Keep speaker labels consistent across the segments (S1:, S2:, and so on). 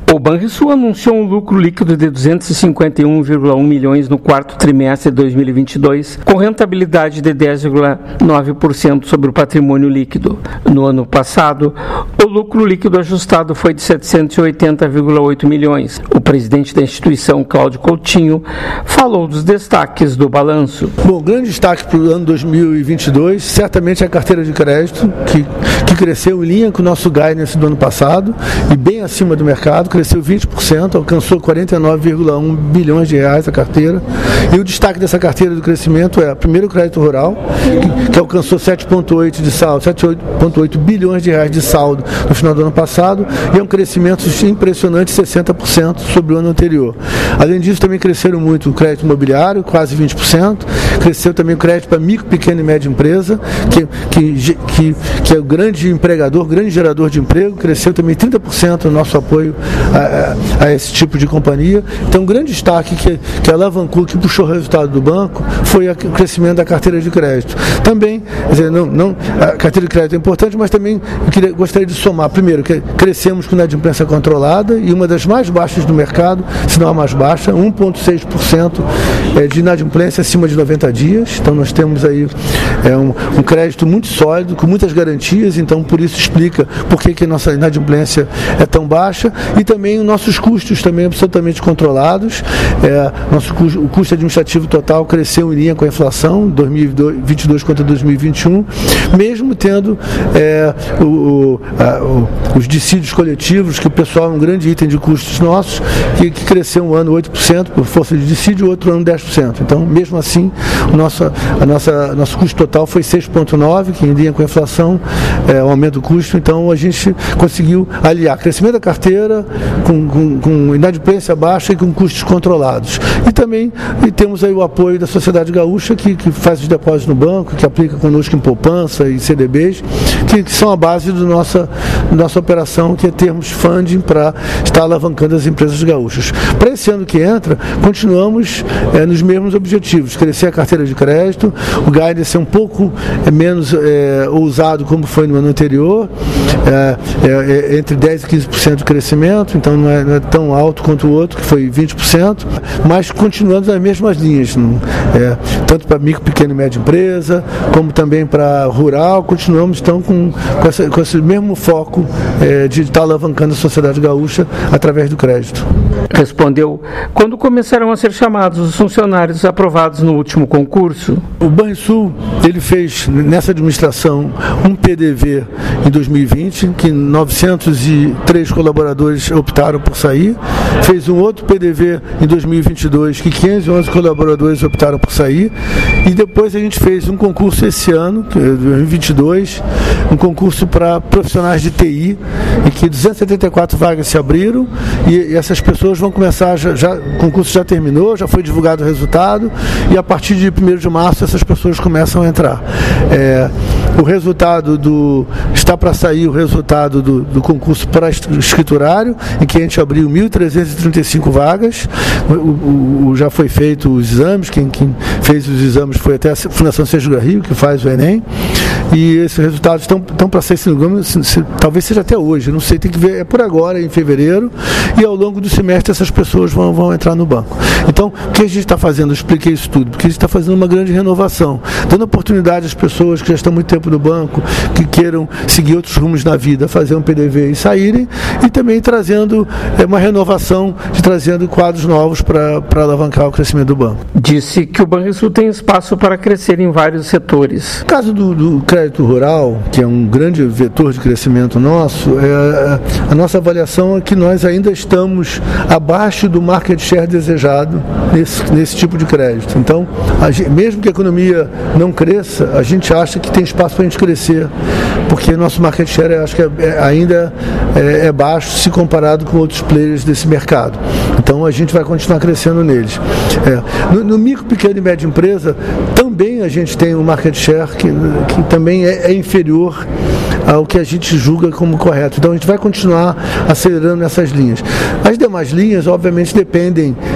S1: O Banrisul anunciou um lucro líquido de 251,1 milhões no quarto trimestre de 2022, com rentabilidade de 10,9% sobre o patrimônio líquido. No ano passado, o lucro líquido ajustado foi de 780,8 milhões. O presidente da instituição, Cláudio Coutinho, falou dos destaques do balanço.
S2: Bom, grande destaque para o ano 2022, certamente a carteira de crédito, que cresceu em linha com o nosso guidance do ano passado e bem acima do mercado, cresceu 20%, alcançou 49,1 bilhões de reais a carteira. E o destaque dessa carteira do crescimento é, primeiro, o crédito rural, que alcançou 7,8 bilhões de reais de saldo no final do ano passado, e é um crescimento impressionante, 60% sobre o ano anterior. Além disso, também cresceram muito o crédito imobiliário, quase 20%, cresceu também o crédito para micro, pequena e média empresa, que é o grande empregador, grande gerador de emprego, cresceu também 30% no nosso apoio a esse tipo de companhia. Então, um grande destaque que alavancou, que puxou o resultado do banco, foi o crescimento da carteira de crédito. Também, quer dizer, a carteira de crédito é importante, mas também gostaria de somar, primeiro, que crescemos com inadimplência controlada e uma das mais baixas do mercado, se não a mais baixa, 1,6% de inadimplência acima de 90 dias. Então, nós temos aí um crédito muito sólido, com muitas garantias, então por isso explica por que a nossa inadimplência é tão baixa, e também os nossos custos também absolutamente controlados. O custo administrativo total cresceu em linha com a inflação, 2022 contra 2021, mesmo tendo os dissídios coletivos, que o pessoal é um grande item de custos nossos, que cresceu um ano 8% por força de dissídio, outro ano 10%. Então, mesmo assim, nosso custo total foi 6,9%, que em linha com a inflação, o aumento do custo. Então, a gente conseguiu aliar crescimento da carteira com inadimplência baixa e com custos controlados. E também temos aí o apoio da Sociedade Gaúcha, que faz os depósitos no banco, que aplica conosco em poupança e CDBs, que são a base da nossa operação, que é termos funding para estar alavancando as empresas gaúchas. Para esse ano que entra, continuamos nos mesmos objetivos: crescer a carteira de crédito, o guidance é um pouco menos ousado como foi no ano anterior, entre 10% e 15% de crescimento, então não é tão alto quanto o outro, que foi 20%, mas continuando nas mesmas linhas, tanto para micro, pequena e média empresa, como também para rural, continuamos então com esse mesmo foco de estar alavancando a sociedade gaúcha através do crédito.
S1: Respondeu: quando começarão a ser chamados os funcionários aprovados no último concurso?
S2: O Banrisul, ele fez nessa administração um PDV em 2020, que 903 colaboradores optaram por sair, fez um outro PDV em 2022, que 511 colaboradores optaram por sair, e depois a gente fez um concurso esse ano, 2022, um concurso para profissionais de TI, em que 274 vagas se abriram, e essas pessoas vão começar, o concurso já terminou, já foi divulgado o resultado, e a partir de 1º de março essas pessoas começam a entrar. O resultado está para sair o resultado do concurso para escriturário, em que a gente abriu 1.335 vagas, já foi feito os exames, quem fez os exames foi até a Fundação Sejura Rio, que faz o Enem, e esses resultados estão para sair, talvez seja até hoje, não sei, tem que ver, é por agora, em fevereiro, e ao longo do semestre essas pessoas vão entrar no banco. Então, o que a gente está fazendo? Eu expliquei isso tudo, porque a gente está fazendo uma grande renovação, dando oportunidade às pessoas que já estão há muito tempo no banco, que queiram seguir outros rumos na vida, fazer um PDV e saírem, e também trazendo uma renovação, trazendo quadros novos para alavancar o crescimento do banco.
S1: Disse que o Banrisul tem espaço para crescer em vários setores.
S2: No caso do crédito rural, que é um grande vetor de crescimento nosso, a nossa avaliação é que nós ainda estamos abaixo do market share desejado nesse tipo de crédito. Então, mesmo que a economia não cresça, a gente acha que tem espaço para a gente crescer, porque nosso market share acho que ainda é baixo se comparado com outros players desse mercado. Então, a gente vai continuar crescendo neles. No micro, pequena e média empresa, também a gente tem um market share que também é inferior ao que a gente julga como correto. Então, a gente vai continuar acelerando nessas linhas. As demais linhas, obviamente, dependem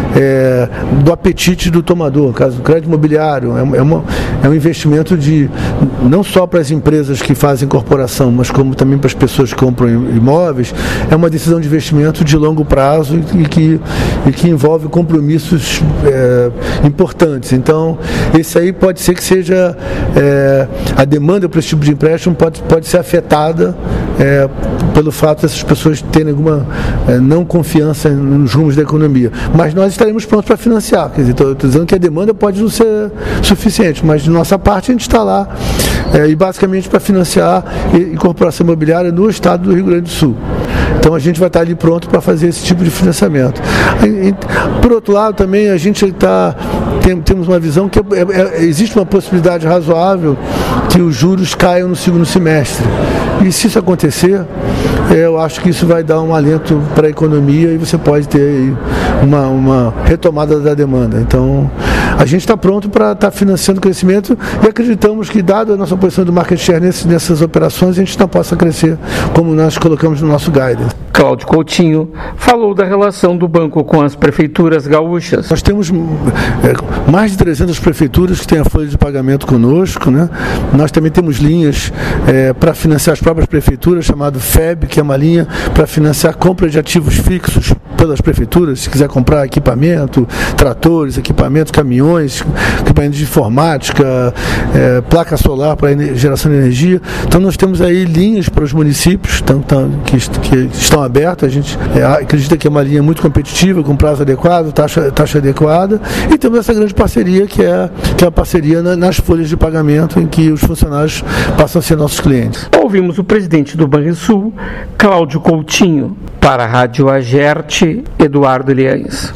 S2: do apetite do tomador. No caso do crédito imobiliário, é um investimento não só para as empresas que fazem incorporação, mas como também para as pessoas que compram imóveis. É uma decisão de investimento de longo prazo e que envolve compromissos importantes. Então, esse aí pode ser que seja a demanda para esse tipo de empréstimo pode ser afetada pelo fato dessas pessoas terem alguma não confiança nos rumos da economia. Mas nós estaremos prontos para financiar. Quer dizer, estou dizendo que a demanda pode não ser suficiente, mas de nossa parte a gente está lá e basicamente para financiar incorporação imobiliária no estado do Rio Grande do Sul. Então a gente vai estar ali pronto para fazer esse tipo de financiamento. Por outro lado, também a gente temos uma visão que existe uma possibilidade razoável que os juros caiam no segundo semestre. E se isso acontecer, eu acho que isso vai dar um alento para a economia e você pode ter aí uma retomada da demanda. Então, a gente está pronto para estar financiando o crescimento e acreditamos que, dado a nossa posição do market share nessas operações, a gente não possa crescer como nós colocamos no nosso guidance.
S1: Cláudio Coutinho falou da relação do banco com as prefeituras gaúchas.
S2: Nós temos mais de 300 prefeituras que têm a folha de pagamento conosco, né? Nós também temos linhas para financiar as próprias prefeituras, chamado FEB, que é uma linha para financiar compra de ativos fixos pelas prefeituras. Se quiser comprar equipamento, tratores, equipamentos, caminhões, equipamentos de informática, placa solar para geração de energia. Então nós temos aí linhas para os municípios que estão abertas. A gente acredita que é uma linha muito competitiva, com prazo adequado, taxa adequada, e temos essa grande parceria que é a parceria nas folhas de pagamento, em que os funcionários passam a ser nossos clientes.
S1: Ouvimos o presidente do Banrisul, Cláudio Coutinho. Para a Rádio Agerte, Eduardo Liães.